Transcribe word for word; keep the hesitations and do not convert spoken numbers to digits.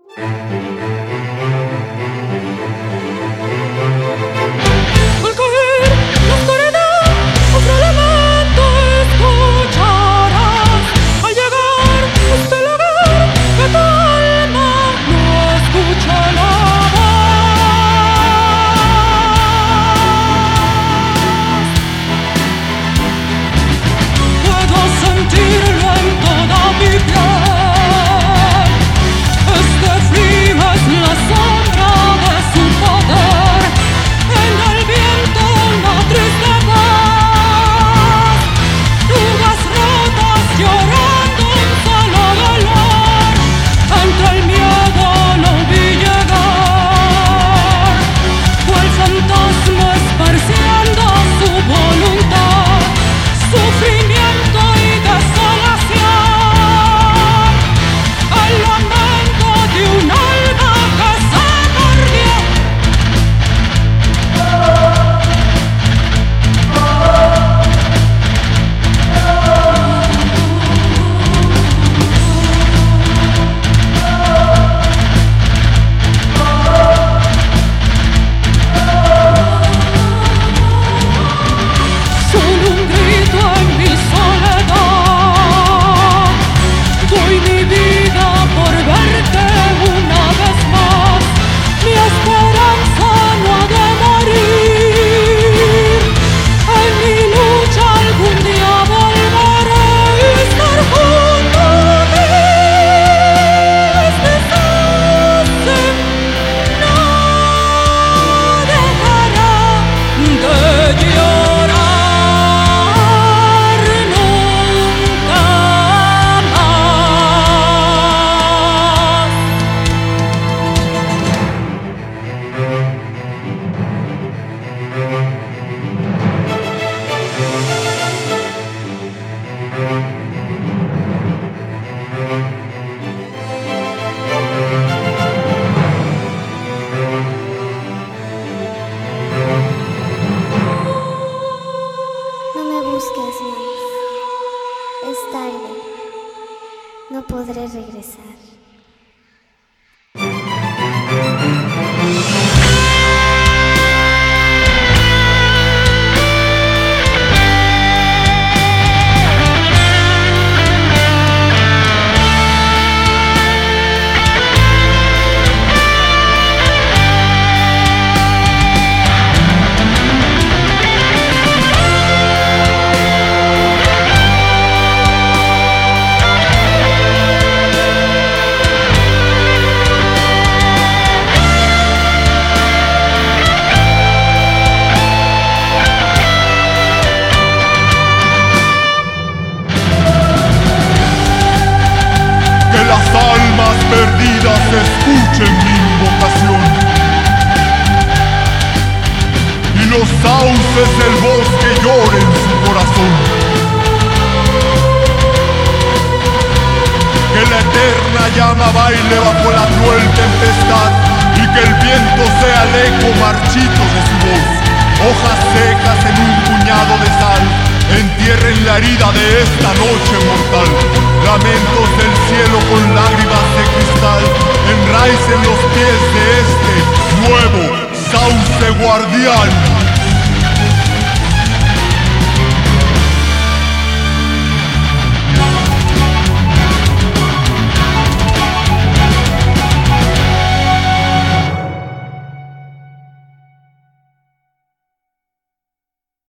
Al caer la oscuridad, otro lamento escucharás. Al llegar a este lugar, que tu alma no escucha la voz. Puedo sentirlo en toda mi piel. Este frío es la sombra de su poder. En el viento una triste voz. Nubes rotas llorando un solo dolor. Entre el miedo lo vi llegar. Cual fantasma esparciendo su voluntad. Sufrimiento y desolación. El lamento de un alma que se perdió. Solo un grito en mi soledad. Doy mi vida por verte una vez más. Mi esperanza no ha de morir. En mi lucha algún día volveré a estar junto a ti. Este desastre no dejará de llorar nunca más. No me busques más. Es tarde. No podré regresar. Que las almas perdidas escuchen mi invocación y los sauces del bosque lloren su corazón. Que la eterna llama baile bajo la cruel tempestad y que el viento sea el eco marchito de su voz. Hojas secas en un puñado de sal entierren la herida de esta noche mortal. Lamentos del cielo con lágrimas de cristal enraicen los pies de este nuevo sauce guardián.